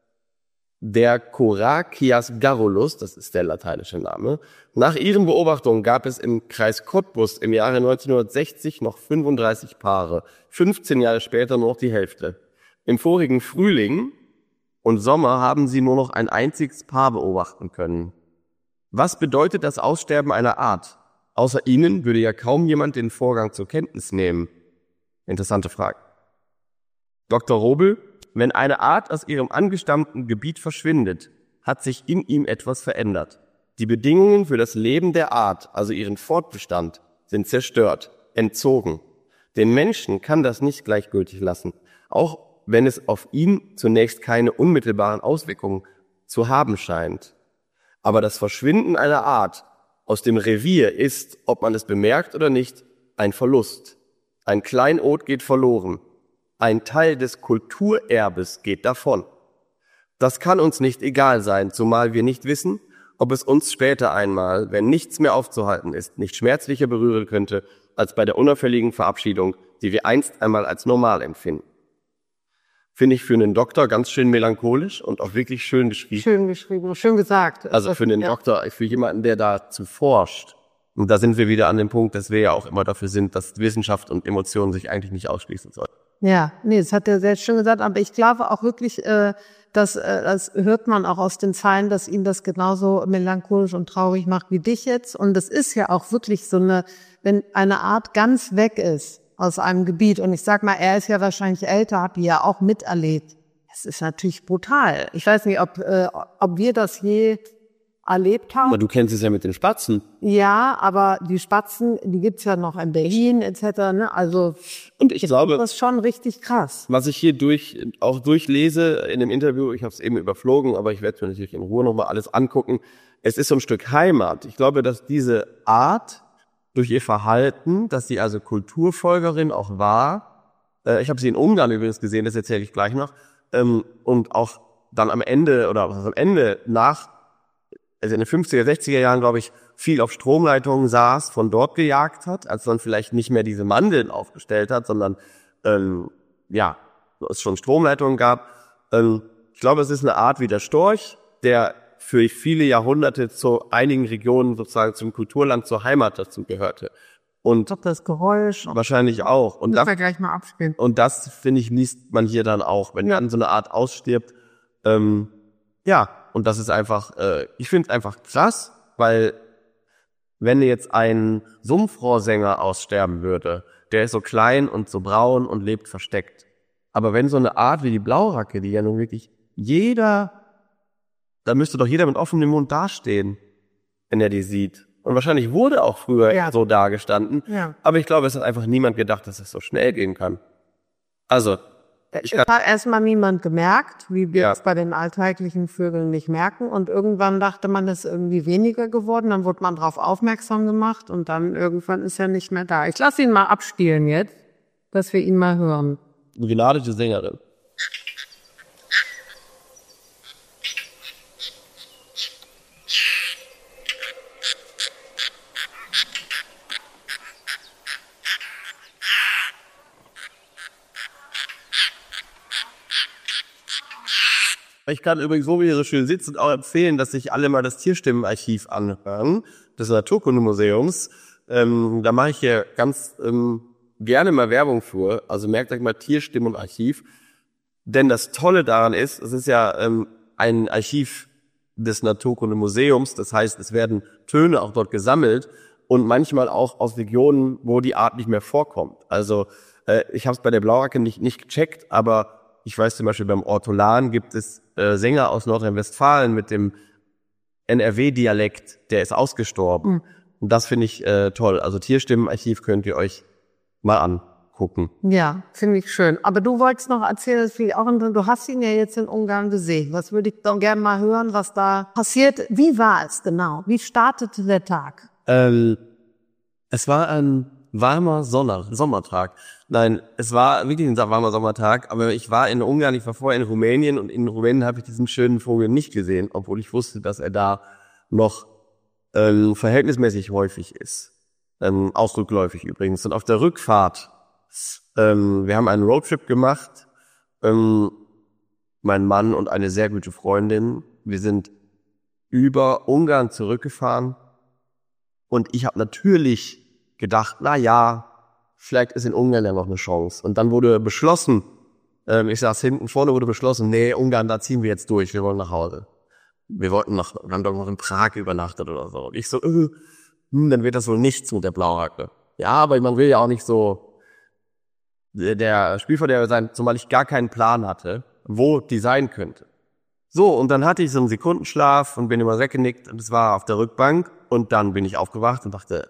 A: der Coracias garrulus, das ist der lateinische Name. Nach Ihren Beobachtungen gab es im Kreis Cottbus im Jahre neunzehnhundertsechzig noch fünfunddreißig Paare, fünfzehn Jahre später nur noch die Hälfte. Im vorigen Frühling und Sommer haben Sie nur noch ein einziges Paar beobachten können. Was bedeutet das Aussterben einer Art? Außer Ihnen würde ja kaum jemand den Vorgang zur Kenntnis nehmen. Interessante Frage. Doktor Robel, wenn eine Art aus ihrem angestammten Gebiet verschwindet, hat sich in ihm etwas verändert. Die Bedingungen für das Leben der Art, also ihren Fortbestand, sind zerstört, entzogen. Den Menschen kann das nicht gleichgültig lassen, auch wenn es auf ihn zunächst keine unmittelbaren Auswirkungen zu haben scheint. Aber das Verschwinden einer Art aus dem Revier ist, ob man es bemerkt oder nicht, ein Verlust. Ein Kleinod geht verloren. Ein Teil des Kulturerbes geht davon. Das kann uns nicht egal sein, zumal wir nicht wissen, ob es uns später einmal, wenn nichts mehr aufzuhalten ist, nicht schmerzlicher berühren könnte, als bei der unauffälligen Verabschiedung, die wir einst einmal als normal empfinden. Finde ich für einen Doktor ganz schön melancholisch und auch wirklich schön geschrieben.
B: Schön geschrieben, schön gesagt.
A: Also für einen ja. Doktor, für jemanden, der dazu forscht. Und da sind wir wieder an dem Punkt, dass wir ja auch immer dafür sind, dass Wissenschaft und Emotionen sich eigentlich nicht ausschließen sollen.
B: Ja, nee, das hat er sehr schön gesagt, aber ich glaube auch wirklich, äh, dass, äh, das hört man auch aus den Zeilen, dass ihn das genauso melancholisch und traurig macht wie dich jetzt. Und das ist ja auch wirklich so eine, wenn eine Art ganz weg ist aus einem Gebiet. Und ich sag mal, er ist ja wahrscheinlich älter, hat die ja auch miterlebt. Es ist natürlich brutal. Ich weiß nicht, ob, äh, ob wir das je erlebt haben.
A: Aber du kennst es ja mit den Spatzen.
B: Ja, aber die Spatzen, die gibt's ja noch in Berlin et cetera. Ne? Also
A: und ich glaube,
B: das ist schon richtig krass.
A: Was ich hier durch auch durchlese in dem Interview, ich habe es eben überflogen, aber ich werde mir natürlich in Ruhe nochmal alles angucken. Es ist so ein Stück Heimat. Ich glaube, dass diese Art durch ihr Verhalten, dass sie also Kulturfolgerin auch war. Äh, ich habe sie in Ungarn übrigens gesehen, das erzähle ich gleich noch. Ähm, und auch dann am Ende oder am Ende nach also in den fünfziger, sechziger Jahren, glaube ich, viel auf Stromleitungen saß, von dort gejagt hat, als dann vielleicht nicht mehr diese Mandeln aufgestellt hat, sondern ähm, ja, es schon Stromleitungen gab. Ähm, ich glaube, es ist eine Art wie der Storch, der für viele Jahrhunderte zu einigen Regionen sozusagen zum Kulturland, zur Heimat dazu gehörte. Und
B: ich glaube, das Geräusch.
A: Wahrscheinlich auch. Und das,
B: wir gleich mal abspielen.
A: Und das, finde ich, liest man hier dann auch, wenn dann so eine Art ausstirbt. Ähm, ja, und das ist einfach, äh, ich finde es einfach krass, weil wenn jetzt ein Sumpfrohrsänger aussterben würde, der ist so klein und so braun und lebt versteckt. Aber wenn so eine Art wie die Blauracke, die ja nun wirklich jeder, da müsste doch jeder mit offenem Mund dastehen, wenn er die sieht. Und wahrscheinlich wurde auch früher
B: ja.
A: so dagestanden.
B: Ja.
A: Aber ich glaube, es hat einfach niemand gedacht, dass es so schnell gehen kann. Also,
B: ich es hat erstmal niemand gemerkt, wie wir
A: Ja.
B: es bei den alltäglichen Vögeln nicht merken. Und irgendwann dachte man, das ist irgendwie weniger geworden. Dann wurde man darauf aufmerksam gemacht und dann irgendwann ist er nicht mehr da. Ich lasse ihn mal abspielen jetzt, dass wir ihn mal hören.
A: eine begnadete Sängerin. Ich kann übrigens, so wie ihr so schön sitzt, auch empfehlen, dass sich alle mal das Tierstimmenarchiv anhören, des Naturkundemuseums. Ähm, da mache ich hier ganz ähm, gerne mal Werbung für. Also merkt euch mal Tierstimmenarchiv. Denn das Tolle daran ist, es ist ja ähm, ein Archiv des Naturkundemuseums. Das heißt, es werden Töne auch dort gesammelt und manchmal auch aus Regionen, wo die Art nicht mehr vorkommt. Also äh, ich habe es bei der Blauracke nicht, nicht gecheckt, aber ich weiß zum Beispiel, beim Ortolan gibt es äh, Sänger aus Nordrhein-Westfalen mit dem N R W-Dialekt, der ist ausgestorben. Mhm. Und das finde ich äh, toll. Also Tierstimmenarchiv könnt ihr euch mal angucken.
B: Ja, finde ich schön. Aber du wolltest noch erzählen, das finde ich auch interessant. Du hast ihn ja jetzt in Ungarn gesehen. Was würde ich doch gerne mal hören, was da passiert? Wie war es genau? Wie startete der Tag?
A: Ähm, es war ein warmer Sonner, Sommertag. Nein, es war wirklich ein warmer Sommertag, aber ich war in Ungarn, ich war vorher in Rumänien und in Rumänien habe ich diesen schönen Vogel nicht gesehen, obwohl ich wusste, dass er da noch ähm, verhältnismäßig häufig ist. Ähm, auch rückläufig übrigens. Und auf der Rückfahrt, ähm, wir haben einen Roadtrip gemacht, ähm, mein Mann und eine sehr gute Freundin. Wir sind über Ungarn zurückgefahren und ich habe natürlich gedacht, na ja, vielleicht ist in Ungarn ja noch eine Chance. Und dann wurde beschlossen, ähm, ich saß hinten, vorne wurde beschlossen, nee, Ungarn, da ziehen wir jetzt durch, wir wollen nach Hause. Wir wollten noch, wir haben doch noch in Prag übernachtet oder so. Und ich so, äh, hm, dann wird das wohl nichts mit der Blauracke. Ja, aber man will ja auch nicht so, der Spielverderber sein, zumal ich gar keinen Plan hatte, wo die sein könnte. So, und dann hatte ich so einen Sekundenschlaf und bin immer weggenickt und es war auf der Rückbank und dann bin ich aufgewacht und dachte,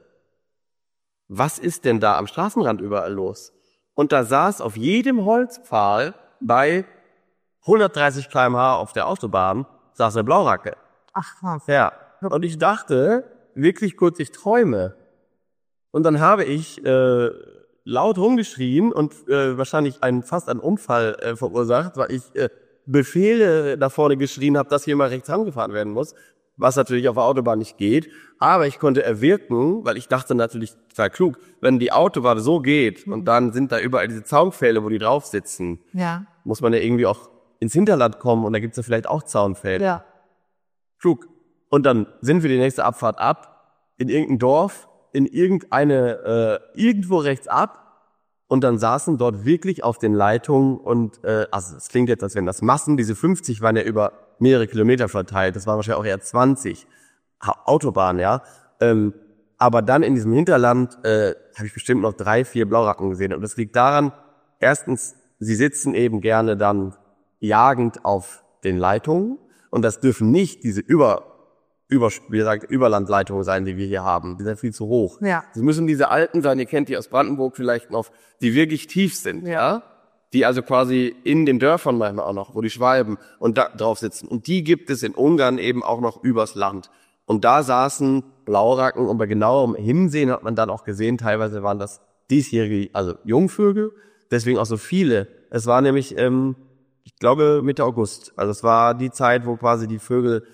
A: was ist denn da am Straßenrand überall los? Und da saß auf jedem Holzpfahl bei hundertdreißig Kilometer pro Stunde auf der Autobahn, saß eine Blauracke.
B: Ach was.
A: Ja, und ich dachte wirklich kurz, ich träume. Und dann habe ich äh, laut rumgeschrien und äh, wahrscheinlich einen, fast einen Unfall äh, verursacht, weil ich äh, Befehle da vorne geschrien habe, dass hier mal rechts rangefahren werden muss, was natürlich auf der Autobahn nicht geht. Aber ich konnte erwirken, weil ich dachte natürlich total klug, wenn die Autobahn so geht und dann sind da überall diese Zaunpfähle, wo die drauf sitzen,
B: Ja.
A: muss man ja irgendwie auch ins Hinterland kommen und da gibt's ja vielleicht auch Zaunpfähle.
B: Ja.
A: Klug. Und dann sind wir die nächste Abfahrt ab, in irgendein Dorf, in irgendeine, äh, irgendwo rechts ab Und dann saßen dort wirklich auf den Leitungen und, äh, also es klingt jetzt, als wären das Massen, diese fünfzig waren ja über mehrere Kilometer verteilt, das waren wahrscheinlich auch eher zwanzig Autobahnen, ja. Ähm, aber dann in diesem Hinterland äh, habe ich bestimmt noch drei, vier Blauracken gesehen. Und das liegt daran, erstens, sie sitzen eben gerne dann jagend auf den Leitungen. Und das dürfen nicht diese über, über wie gesagt, Überlandleitungen sein, die wir hier haben. Die sind viel zu hoch.
B: Ja.
A: Es müssen diese alten sein, ihr kennt die aus Brandenburg vielleicht noch, die wirklich tief sind, ja. ja? Die also quasi in den Dörfern manchmal auch noch, wo die Schwalben und da drauf sitzen. Und die gibt es in Ungarn eben auch noch übers Land. Und da saßen Blauracken und bei genauerem Hinsehen hat man dann auch gesehen, teilweise waren das diesjährige, also Jungvögel, deswegen auch so viele. Es war nämlich, ähm, ich glaube, Mitte August. Also es war die Zeit, wo quasi die Vögel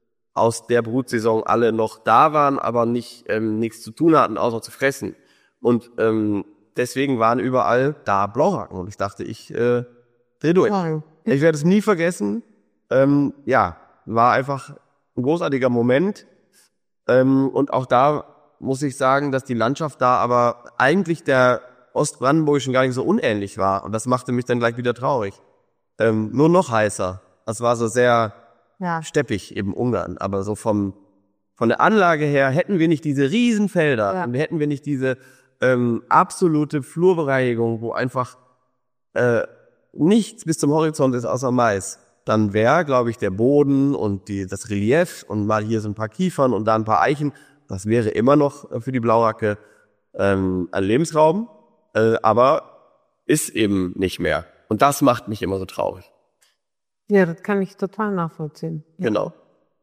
A: aus der Brutsaison alle noch da waren, aber nicht ähm, nichts zu tun hatten, außer zu fressen. Und ähm, deswegen waren überall da Blauracken. Und ich dachte, ich äh, dreh durch.
B: Ja.
A: Ich werde es nie vergessen. Ähm, ja, war einfach ein großartiger Moment. Ähm, und auch da muss ich sagen, dass die Landschaft da aber eigentlich der Ostbrandenburgischen gar nicht so unähnlich war. Und das machte mich dann gleich wieder traurig. Ähm, nur noch heißer. Das war so sehr
B: Ja.
A: steppig eben Ungarn. Aber so vom von der Anlage her hätten wir nicht diese Riesenfelder
B: Ja.
A: und hätten wir nicht diese ähm, absolute Flurbereinigung, wo einfach äh, nichts bis zum Horizont ist außer Mais. Dann wäre, glaube ich, der Boden und die, das Relief und mal hier so ein paar Kiefern und da ein paar Eichen, das wäre immer noch für die Blauracke ähm, ein Lebensraum, äh, aber ist eben nicht mehr. Und das macht mich immer so traurig.
B: Ja, das kann ich total nachvollziehen. Ja.
A: Genau.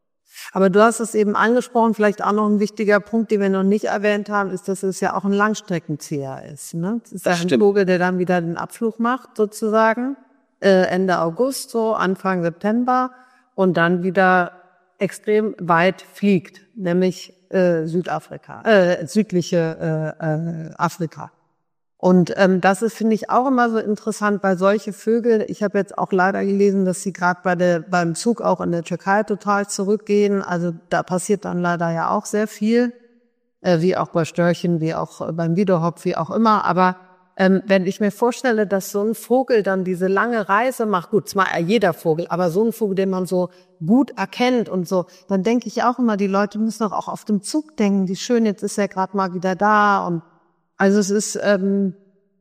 B: Aber du hast es eben angesprochen, vielleicht auch noch ein wichtiger Punkt, den wir noch nicht erwähnt haben, ist, dass es ja auch ein Langstreckenzieher ist. Ne? Es ist
A: Das
B: ja ein
A: stimmt.
B: Vogel, der dann wieder den Abflug macht, sozusagen, äh, Ende August, so Anfang September, und dann wieder extrem weit fliegt, nämlich äh, Südafrika, äh, südliche äh, äh, Afrika. Und ähm, das ist, finde ich, auch immer so interessant, weil solche Vögel, ich habe jetzt auch leider gelesen, dass sie gerade bei der beim Zug auch in der Türkei total zurückgehen. Also da passiert dann leider ja auch sehr viel, äh, wie auch bei Störchen, wie auch äh, beim Wiedehopf, wie auch immer. Aber ähm, wenn ich mir vorstelle, dass so ein Vogel dann diese lange Reise macht, gut, zwar jeder Vogel, aber so ein Vogel, den man so gut erkennt und so, dann denke ich auch immer, die Leute müssen doch auch auf dem Zug denken, wie schön, jetzt ist er gerade mal wieder da. Und also es ist, ähm,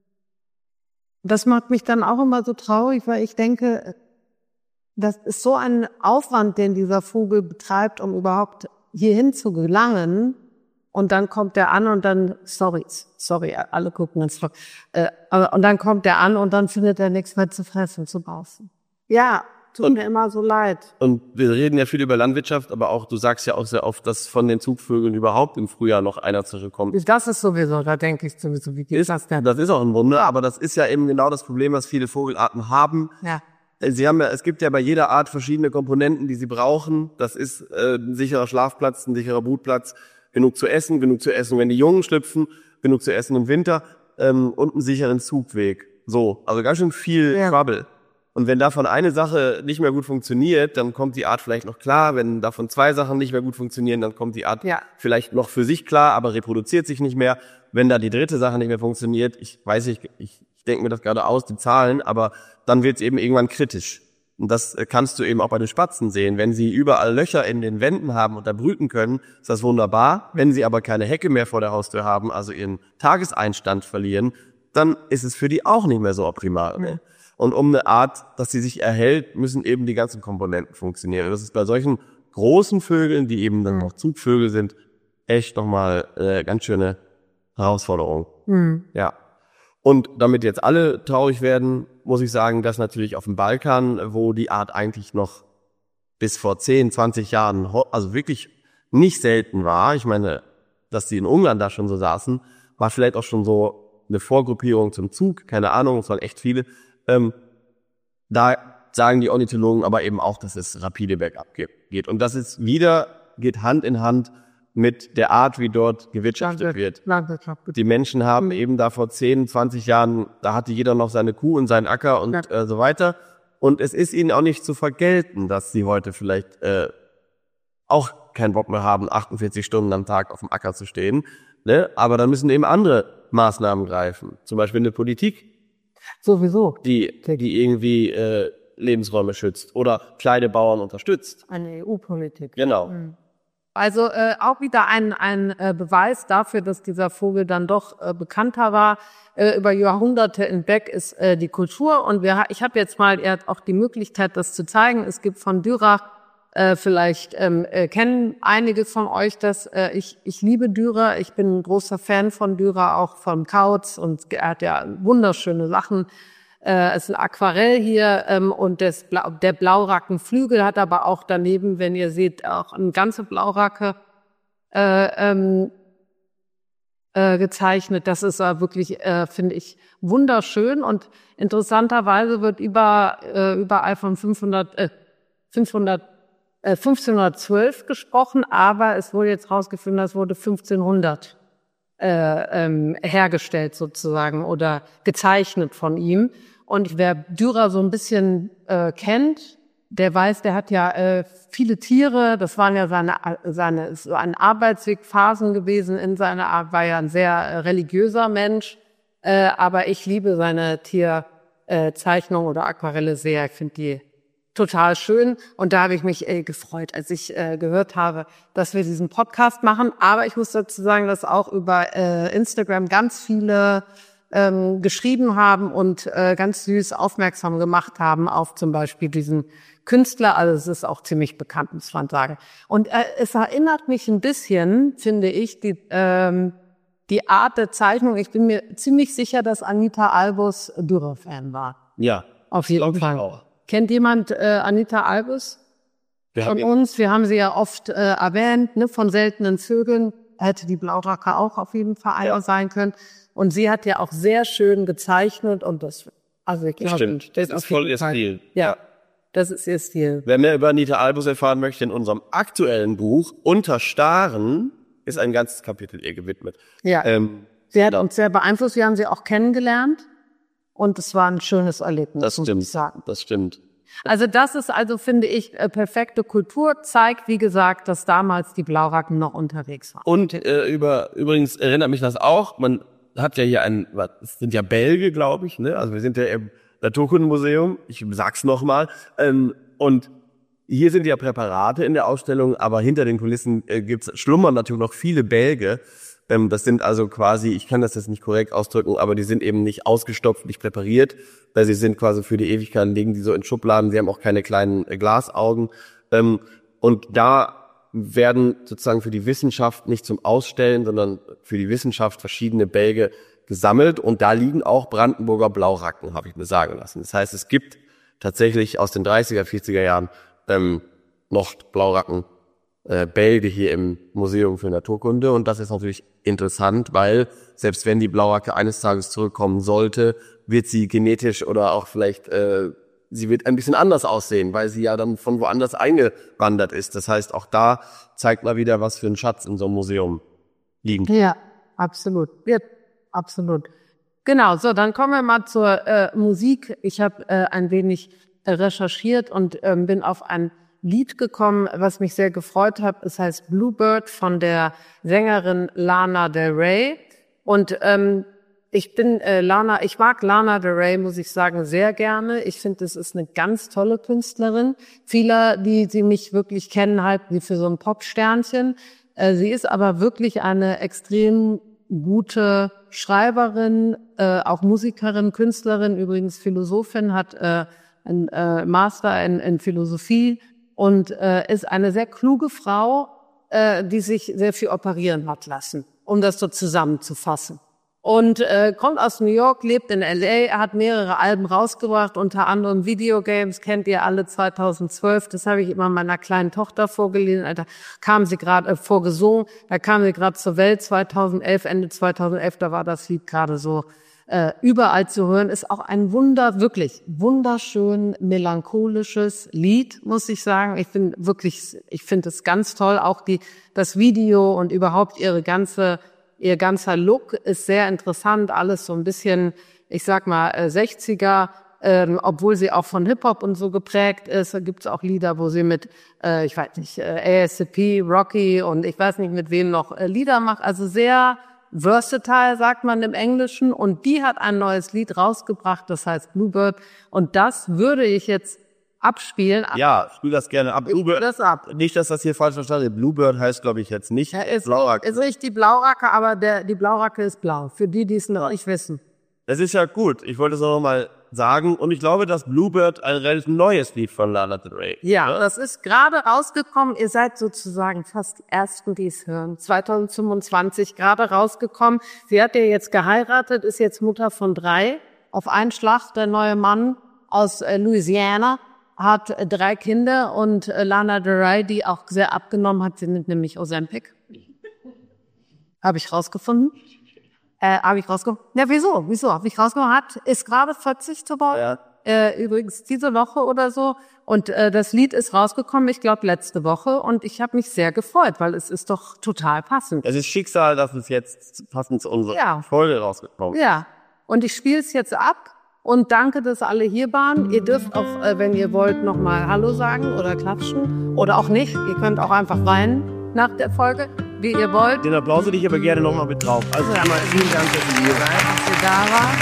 B: das macht mich dann auch immer so traurig, weil ich denke, das ist so ein Aufwand, den dieser Vogel betreibt, um überhaupt hierhin zu gelangen. Und dann kommt der an und dann, sorry, sorry, alle gucken ins Vlog, äh, aber, und dann kommt der an und dann findet er nichts mehr zu fressen, zu bausen. Ja, tut
A: Und-
B: mir immer so leid.
A: Und wir reden ja viel über Landwirtschaft, aber auch, du sagst ja auch sehr oft, dass von den Zugvögeln überhaupt im Frühjahr noch einer zurückkommt.
B: Das ist sowieso, da denke ich sowieso, wie geht das denn?
A: Das ist auch ein Wunder, aber das ist ja eben genau das Problem, was viele Vogelarten haben.
B: Ja.
A: Sie haben ja, es gibt ja bei jeder Art verschiedene Komponenten, die sie brauchen. Das ist äh, ein sicherer Schlafplatz, ein sicherer Brutplatz, genug zu essen, genug zu essen, wenn die Jungen schlüpfen, genug zu essen im Winter ähm, und einen sicheren Zugweg. So, also ganz schön viel
B: Ja.
A: Trouble. Und wenn davon eine Sache nicht mehr gut funktioniert, dann kommt die Art vielleicht noch klar. Wenn davon zwei Sachen nicht mehr gut funktionieren, dann kommt die Art
B: Ja.
A: vielleicht noch für sich klar, aber reproduziert sich nicht mehr. Wenn da die dritte Sache nicht mehr funktioniert, ich weiß nicht, ich, ich denke mir das gerade aus, die Zahlen, aber dann wird es eben irgendwann kritisch. Und das äh, kannst du eben auch bei den Spatzen sehen. Wenn sie überall Löcher in den Wänden haben und da brüten können, ist das wunderbar. Wenn sie aber keine Hecke mehr vor der Haustür haben, also ihren Tageseinstand verlieren, dann ist es für die auch nicht mehr so optimal. Ne? Und um eine Art, dass sie sich erhält, müssen eben die ganzen Komponenten funktionieren. Und das ist bei solchen großen Vögeln, die eben dann noch Zugvögel sind, echt nochmal äh, ganz schöne Herausforderung.
B: Hm.
A: Ja. Und damit jetzt alle traurig werden, muss ich sagen, dass natürlich auf dem Balkan, wo die Art eigentlich noch bis vor zehn, zwanzig Jahren, ho- also wirklich nicht selten war, ich meine, dass die in Ungarn da schon so saßen, war vielleicht auch schon so eine Vorgruppierung zum Zug, keine Ahnung, es waren echt viele. Ähm, da sagen die Ornithologen aber eben auch, dass es rapide bergab ge- geht. Und das ist wieder, geht Hand in Hand mit der Art, wie dort gewirtschaftet wird.
B: Landwirtschaft.
A: Die Menschen haben eben da vor zehn, zwanzig Jahren, da hatte jeder noch seine Kuh und seinen Acker und
B: Ja.
A: äh, so weiter. Und es ist ihnen auch nicht zu vergelten, dass sie heute vielleicht äh, auch keinen Bock mehr haben, achtundvierzig Stunden am Tag auf dem Acker zu stehen. Ne? Aber dann müssen eben andere Maßnahmen greifen. Zum Beispiel eine Politik,
B: Sowieso.
A: die, die irgendwie äh, Lebensräume schützt oder kleine Bauern unterstützt.
B: Eine E U-Politik.
A: Genau.
B: Also äh, auch wieder ein, ein äh, Beweis dafür, dass dieser Vogel dann doch äh, bekannter war. Äh, über Jahrhunderte hinweg ist äh, die Kultur. Und wir, ich habe jetzt mal er hat auch die Möglichkeit, das zu zeigen. Es gibt von Dürer, äh, vielleicht ähm, äh, kennen einige von euch das. Äh, ich, ich liebe Dürer. Ich bin ein großer Fan von Dürer, auch von Kautz. Und er hat ja wunderschöne Sachen. Äh, es ist ein Aquarell hier ähm, und das Blau, der Blaurackenflügel hat aber auch daneben, wenn ihr seht, auch eine ganze Blauracke äh, ähm, äh, gezeichnet. Das ist äh, wirklich, äh, finde ich, wunderschön und interessanterweise wird über äh, überall von fünfhundert, äh, fünfhundert, äh, fünfzehnhundertzwölf gesprochen, aber es wurde jetzt rausgefunden, das wurde fünfzehnhundert Äh, ähm, hergestellt sozusagen oder gezeichnet von ihm. Und wer Dürer so ein bisschen äh, kennt, der weiß, der hat ja äh, viele Tiere. Das waren ja seine seine so ein Arbeitsweg, Phasen gewesen in seiner Art. War ja ein sehr äh, religiöser Mensch. Äh, aber ich liebe seine Tierzeichnung äh, oder Aquarelle sehr. Ich finde die total schön. Und da habe ich mich äh, gefreut, als ich äh, gehört habe, dass wir diesen Podcast machen. Aber ich muss dazu sagen, dass auch über äh, Instagram ganz viele ähm, geschrieben haben und äh, ganz süß aufmerksam gemacht haben auf zum Beispiel diesen Künstler. Also es ist auch ziemlich bekannt, muss man sagen. Und äh, es erinnert mich ein bisschen, finde ich, die ähm, die Art der Zeichnung. Ich bin mir ziemlich sicher, dass Anita Albus Dürer-Fan war.
A: Ja,
B: auf jeden Fall. Auch. Kennt jemand äh, Anita Albus
A: wir
B: von uns? Wir haben sie ja oft äh, erwähnt, ne, von seltenen Vögeln. Hätte die Blauracke auch auf jeden Fall einer ja. sein können. Und sie hat ja auch sehr schön gezeichnet und das, also ich glaube,
A: stimmt. Das, das ist voll ihr Stil.
B: Ja, das ist ihr Stil.
A: Wer mehr über Anita Albus erfahren möchte, in unserem aktuellen Buch Unter Staren ist ein ganzes Kapitel ihr gewidmet.
B: Ja, ähm, sie hat uns sehr beeinflusst. Wir haben sie auch kennengelernt. Und es war ein schönes Erlebnis,
A: das stimmt,
B: muss ich sagen.
A: Das stimmt.
B: Also das ist also, finde ich, perfekte Kultur, zeigt, wie gesagt, dass damals die Blauracken noch unterwegs waren.
A: Und äh, über übrigens erinnert mich das auch, man hat ja hier ein, das sind ja Bälge, glaube ich, ne? Also wir sind ja im Naturkundenmuseum, ich sag's nochmal, ähm, und hier sind ja Präparate in der Ausstellung, aber hinter den Kulissen äh, gibt's schlummern natürlich noch viele Bälge. Ähm, das sind also quasi, ich kann das jetzt nicht korrekt ausdrücken, aber die sind eben nicht ausgestopft, nicht präpariert, weil sie sind quasi für die Ewigkeit, liegen die so in Schubladen, sie haben auch keine kleinen äh, Glasaugen. Ähm, und da werden sozusagen für die Wissenschaft nicht zum Ausstellen, sondern für die Wissenschaft verschiedene Bälge gesammelt. Und da liegen auch Brandenburger Blauracken, habe ich mir sagen lassen. Das heißt, es gibt tatsächlich aus den dreißiger, vierziger Jahren ähm, noch Blauracken, äh, Bälge hier im Museum für Naturkunde. Und das ist natürlich interessant, weil selbst wenn die Blauracke eines Tages zurückkommen sollte, wird sie genetisch oder auch vielleicht, äh, sie wird ein bisschen anders aussehen, weil sie ja dann von woanders eingewandert ist. Das heißt, auch da zeigt mal wieder, was für ein Schatz in so einem Museum liegt.
B: Ja, absolut. Ja, absolut. Genau, so, dann kommen wir mal zur äh, Musik. Ich habe äh, ein wenig äh, recherchiert und ähm, bin auf ein Lied gekommen, was mich sehr gefreut hat. Es heißt Bluebird von der Sängerin Lana Del Rey. Und ähm, ich bin äh, Lana, ich mag Lana Del Rey, muss ich sagen, sehr gerne. Ich finde, es ist eine ganz tolle Künstlerin. Viele, die sie nicht wirklich kennen, halten sie für so ein Popsternchen. Äh, sie ist aber wirklich eine extrem gute Schreiberin, äh, auch Musikerin, Künstlerin, übrigens Philosophin, hat äh, ein äh, Master in, in Philosophie und äh, ist eine sehr kluge Frau, äh, die sich sehr viel operieren hat lassen, um das so zusammenzufassen. Und äh, kommt aus New York, lebt in L A, er hat mehrere Alben rausgebracht, unter anderem Videogames, kennt ihr alle, zweitausendzwölf, das habe ich immer meiner kleinen Tochter vorgelesen, da kam sie gerade, äh, vorgesungen, da kam sie gerade zur Welt, zweitausendelf, Ende zweitausendelf, da war das Lied gerade so äh, überall zu hören, ist auch ein wunder, wirklich wunderschön melancholisches Lied, muss ich sagen. Ich bin wirklich, ich finde es ganz toll, auch die das Video und überhaupt ihre ganze Ihr ganzer Look ist sehr interessant, alles so ein bisschen, ich sag mal, sechziger, ähm, obwohl sie auch von Hip-Hop und so geprägt ist. Da gibt's auch Lieder, wo sie mit, äh, ich weiß nicht, äh, A S A P, Rocky und ich weiß nicht, mit wem noch äh, Lieder macht. Also sehr versatile, sagt man im Englischen, und die hat ein neues Lied rausgebracht, das heißt Bluebird, und das würde ich jetzt abspielen.
A: Ja, spiel das gerne ab.
B: Bluebird, das ab.
A: Nicht, dass das hier falsch verstanden ist. Bluebird heißt, glaube ich, jetzt nicht
B: ja, ist,
A: Blauracke.
B: Ist richtig die Blauracke, aber der, die Blauracke ist blau, für die, die es noch nicht wissen.
A: Das ist ja gut. Ich wollte es noch mal sagen. Und ich glaube, dass Bluebird ein relativ neues Lied von Lana Del Rey.
B: Ja,
A: ja,
B: das ist gerade rausgekommen. Ihr seid sozusagen fast die Ersten, die es hören. zwanzig fünfundzwanzig gerade rausgekommen. Sie hat ja jetzt geheiratet, ist jetzt Mutter von drei. Auf einen Schlag, der neue Mann aus äh, Louisiana hat äh, drei Kinder. Und äh, Lana Del Rey, die auch sehr abgenommen hat, sie nimmt nämlich Ozempic. Habe ich rausgefunden. Äh, habe ich rausgefunden. Ja, wieso? Wieso? Habe ich rausgefunden. Hat, ist gerade vierzig geworden. Ja. Äh, übrigens diese Woche oder so. Und äh, das Lied ist rausgekommen, ich glaube, letzte Woche. Und ich habe mich sehr gefreut, weil es ist doch total passend.
A: Es ist Schicksal, dass es jetzt passend zu unserer ja. Folge rausgekommen ist.
B: Ja. Und ich spiele es jetzt ab. Und danke, dass alle hier waren. Ihr dürft auch, äh, wenn ihr wollt, nochmal Hallo sagen oder klatschen. Oder auch nicht. Ihr könnt auch einfach weinen nach der Folge, wie ihr wollt.
A: Den Applaus hätte ich aber gerne nochmal mit drauf. Also
B: ja.
A: einmal vielen Dank, dass ihr hier seid.
B: Dass ihr da wart.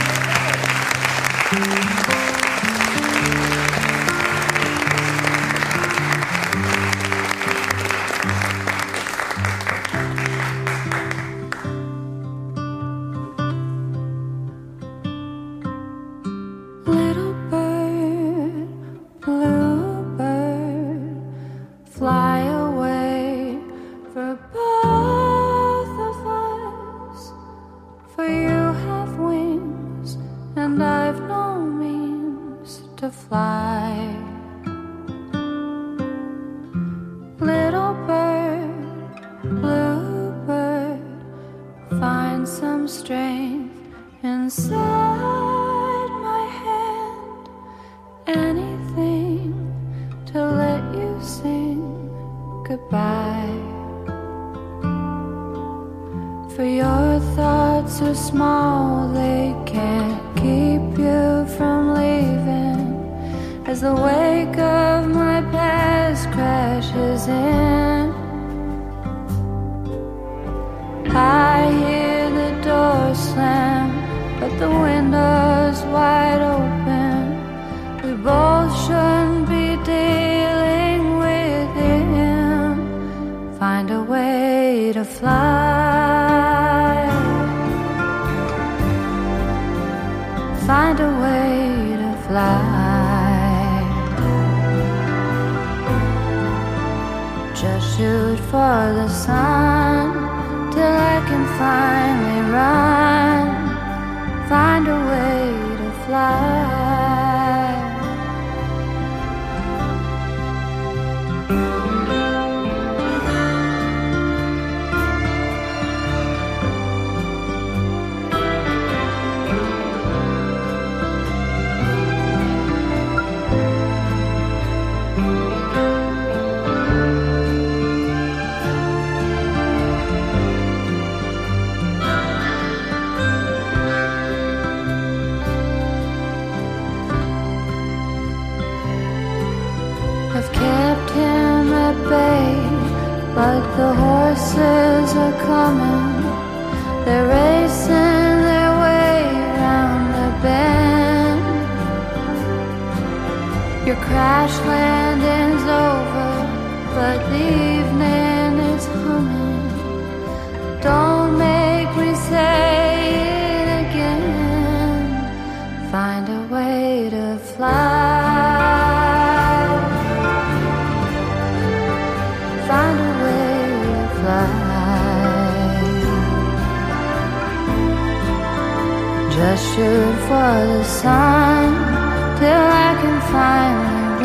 C: Just shoot for the sun till I can finally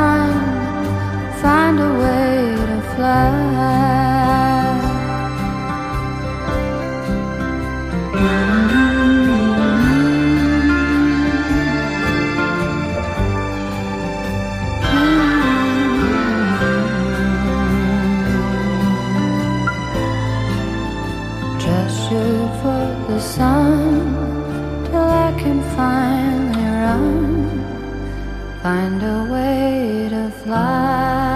C: run, find a way to fly. Just shoot for the sun till I can finally run, find a way to fly.